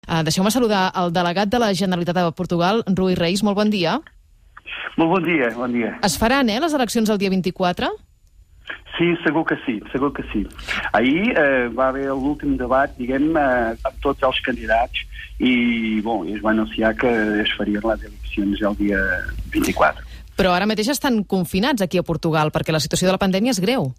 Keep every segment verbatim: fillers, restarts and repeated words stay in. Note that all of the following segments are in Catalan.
Uh, Deixeu-me saludar el delegat de la Generalitat de Portugal, Rui Reis. Molt bon dia. Molt bon dia, bon dia. Es faran, eh, les eleccions el dia vint-i-quatre? Sí, segur que sí, segur que sí. Ahir eh, va haver l'últim debat, diguem, eh, amb tots els candidats i, bon, es va anunciar que es farien les eleccions el dia vint-i-quatre. Però ara mateix estan confinats aquí a Portugal perquè la situació de la pandèmia és greu.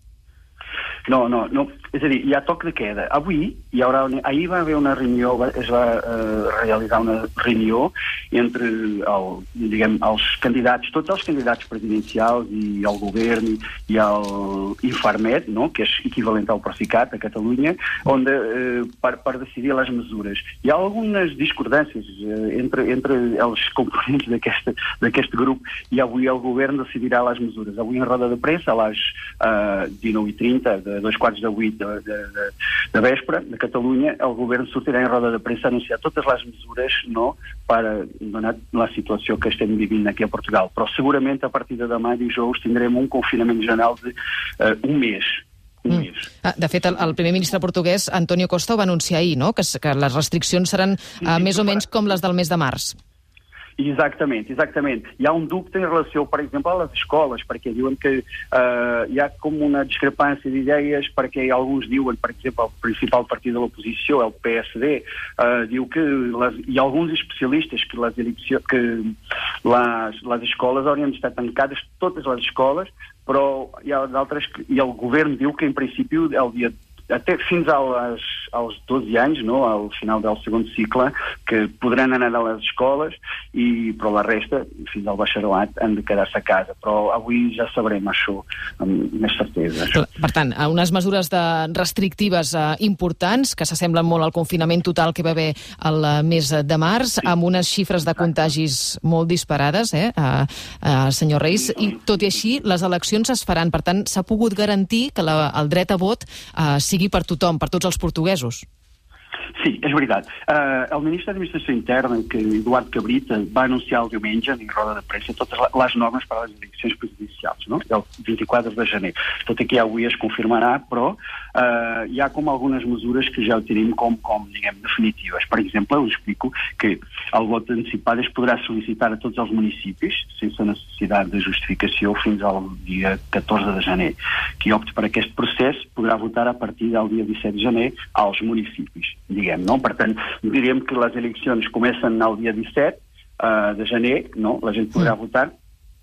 No, no, no. És a dir, hi ha toc de queda. Avui hi haurà... Una... Ahir va haver una reunió, es va eh, realitzar una reunió entre el, diguem, els candidats, tots els candidats presidencials i el govern i el Infarmed, no?, que és equivalent al Procicat a Catalunya, on de, eh, per, per decidir les mesures. Hi ha algunes discordàncies eh, entre, entre els components d'aquest grup i avui el govern decidirà les mesures. Avui en roda de pressa a les eh, dinou i trenta, de dos quarts de vuit de, de, de, de vespre, de Catalunya, el govern sortirà en roda de pressa a anunciar totes les mesures, no?, per donar la situació que estem vivint aquí a Portugal. Però segurament a partir de demà dijous tindrem un confinament general d'un eh, un mes. Un mm. mes. De fet, el, el primer ministre portuguès, António Costa, ho va anunciar ahir, no?, que, que les restriccions seran sí, uh, més o menys com les del mes de març. Exactament, exactament. Hi ha un dubte en relació, per exemple, a les escoles, perquè diuen que eh, hi ha com una discrepància d'idees, perquè alguns diuen, per exemple, el principal partit de l'oposició, el P S D, eh, diu que les, hi ha alguns especialistes que les, elecció, que les, les escoles haurien d'estar tancades, totes les escoles, però hi ha d'altres, i el govern diu que en principi el dia até fins als, als dotze anys, no?, al final del segon cicle, que podran anar a les escoles, i, però la resta, fins al batxillerat, han de quedar-se a casa. Però avui ja sabrem això amb més certesa. Per tant, unes mesures de restrictives eh, importants, que s'assemblen molt al confinament total que va haver el mes de març, sí, amb unes xifres de contagis molt disparades, eh, eh, eh, senyor Reis, i tot i així les eleccions es faran. Per tant, s'ha pogut garantir que la, el dret a vot eh, sigui per tothom, per tots els portuguesos. Sí, és veritat. Uh, el ministre d'Administració Interna, que Eduard Cabrita, va anunciar el diumenge en roda de pressa totes les normes per a les eleccions presidencials, no?, el vint-i-quatre de gener. Tot i que avui es confirmarà, però uh, hi ha com algunes mesures que ja ho tenim com, com diguem, definitives. Per exemple, us explico que el vot anticipat es podrà sol·licitar a tots els municipis sense necessitat de justificació fins al dia catorze de gener. Qui opti per aquest procés podrà votar a partir del dia disset de gener als municipis, diguem, no? Per tant, diríem que les eleccions comencen el dia disset uh, de gener, no? La gent podrà mm. votar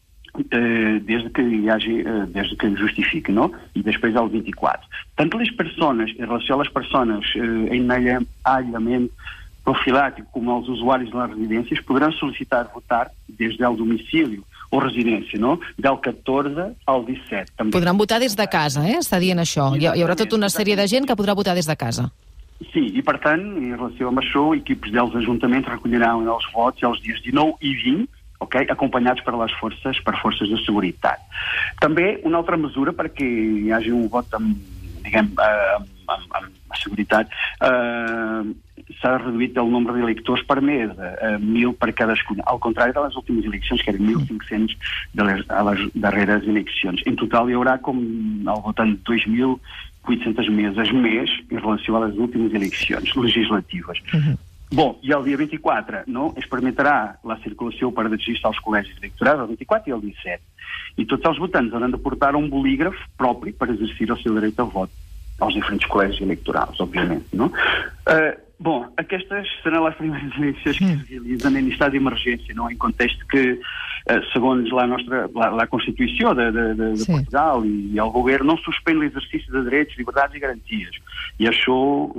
eh, des que hi hagi, eh, des que justifiqui, no? I després el vint-i-quatre. Tant les persones, en relació a les persones eh, en aïllament profilàtic com els usuaris de les residències, podran sol·licitar votar des del domicili o residència, no?, del catorze al disset. També. Podran votar des de casa, eh? Està dient això. Hi, hi haurà tota una sèrie de gent que podrà votar des de casa. Sí, i per tant, en relació amb això, equips dels ajuntaments recolliran els vots els dies dinou i vint, okay, acompanyats per les forces, per forces de seguretat. També una altra mesura perquè hi hagi un vot amb, diguem, amb, amb, amb seguretat, eh, s'ha reduït el nombre d'electors per mes, eh, mil per cadascun, al contrari de les últimes eleccions, que eren mil cinc-cents de les, a les darreres eleccions. En total hi haurà com al voltant de dos mil vuit-centes meses més en relació a les últimes eleccions legislatives. Uh-huh. Bon, i el dia vint-i-quatre, no?, es permetrà la circulació per registrar els col·legis electorals el vint-i-quatre i el disset. I tots els votants hauran de portar un bolígraf propi per exercir el seu dret al vot als diferents col·legis electorals, òbviament, no? Eh, bon, aquestes seran les primeres eleccions que es realitzen en estat d'emergència, no?, en context que, eh, segons la nostra, la, la Constitució de, de, de, de sí. Portugal i, i el govern no suspèn l'exercici de drets, llibertats i garanties. I això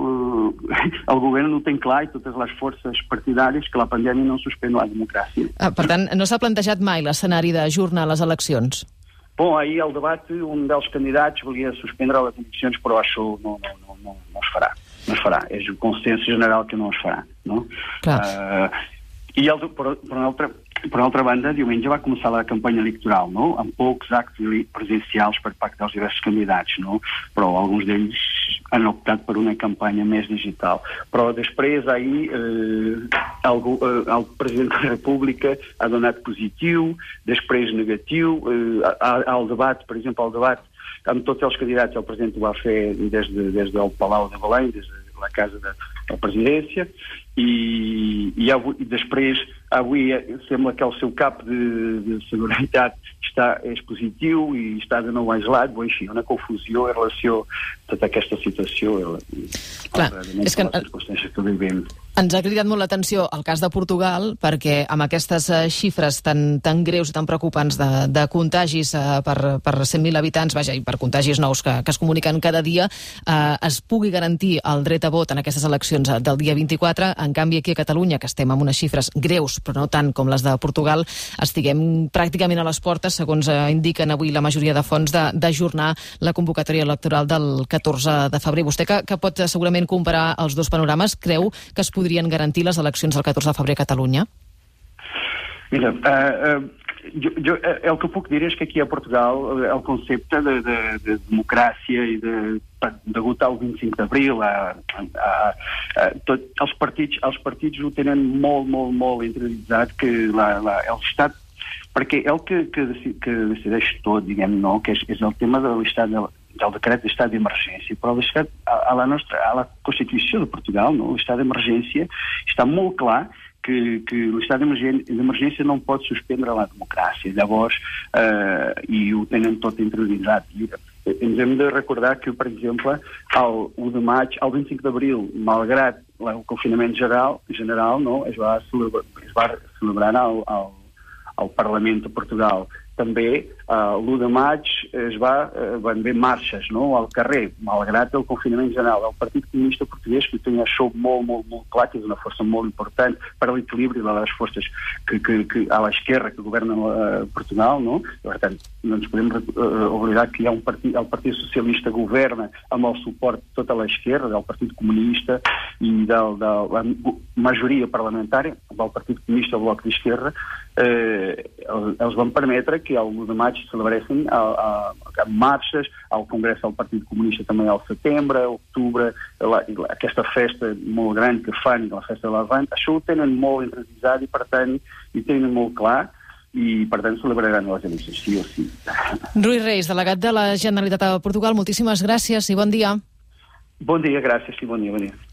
eh, el govern no té clar, i totes les forces partidàries, que la pandèmia no suspèn la democràcia. Ah, per tant, no s'ha plantejat mai l'escenari d'ajornar les eleccions? Bon, ahir al debat un dels candidats volia suspendre les eleccions, però això no, no, no, no, no es farà. No es farà. És un consens general que no es farà, no? Clar. Uh, I el, per, per, una altra, per una altra banda, diumenge va començar la campanya electoral, no?, amb pocs actes presencials per part dels diversos candidats, no?, però alguns d'ells han optat per una campanya més digital. Però després, ahir, eh, el, eh, el president de la República ha donat positiu, després negatiu, eh, al debat, per exemple, al debat amb tots els candidats, el president ho va fer des, de, des del Palau de Belém, des de la casa de, a presidència, i, i, avui, i després avui sembla que el seu cap de, de seguretat està, és positiu i està de nou aislat, vull dir, una confusió en relació a tota aquesta situació. Clar, és que les circumstàncies que vivim. Ens ha cridat molt l'atenció el cas de Portugal, perquè amb aquestes uh, xifres tan, tan greus i tan preocupants de, de contagis uh, per, per cent mil habitants, vaja, i per contagis nous que, que es comuniquen cada dia, uh, es pugui garantir el dret a vot en aquestes eleccions del dia vint-i-quatre. En canvi, aquí a Catalunya, que estem amb unes xifres greus, però no tant com les de Portugal, estiguem pràcticament a les portes, segons uh, indiquen avui la majoria de fonts, d'ajornar la convocatòria electoral del catorze de febrer. Vostè, que, que pot segurament comparar els dos panorames, creu que es podrien garantir les eleccions del catorze de febrer a Catalunya? Mira, uh, uh, jo, jo, uh, el que puc dir és que aquí a Portugal uh, el concepte de, de, de democràcia i de, degut al vint-i-cinc d'abril, a, a, a, a, tot, els, partits, els partits ho tenen molt, molt, molt interioritzat, que la, la, l'Estat, perquè el que, que, que decideix tot, diguem, no, que és, és el tema de l'estat de del decret d'estat d'emergència, però l'estat, a, a la nostra, a la Constitució de Portugal, no, l'estat d'emergència està molt clar que, que l'estat d'emergència no pot suspendre la democràcia. Llavors, eh, i ho tenen tot interioritzat. I ens hem de recordar que, per exemple, el u de maig, el vint-i-cinc d'abril, malgrat el confinament general, general no, es va celebrar, es va celebrar al, al, al Parlament de Portugal. També uh, l'u de maig es va, uh, van haver marxes, no?, al carrer, malgrat el confinament general. El Partit Comunista Portuguès, que tenia això molt, molt, molt clar, que és una força molt important per a l'equilibri de les forces que, que, que a l'esquerra que governen uh, Portugal, no? Per tant, no ens podem uh, oblidar que hi ha un partit, el Partit Socialista governa amb el suport de tota l'esquerra, del Partit Comunista i de, de la majoria parlamentària, del Partit Comunista, el Bloc d'Esquerra, eh, els van permetre que el u de maig celebressin a, a, a marxes, al Congrés del Partit Comunista també al setembre, octubre, la, la, aquesta festa molt gran que fan, la festa de l'Avant, això ho tenen molt interioritzat i per tant hi tenen molt clar i per tant celebraran les eleccions, sí o sí. Rui Reis, delegat de la Generalitat de Portugal, moltíssimes gràcies i bon dia. Bon dia, gràcies i bon dia, bon dia.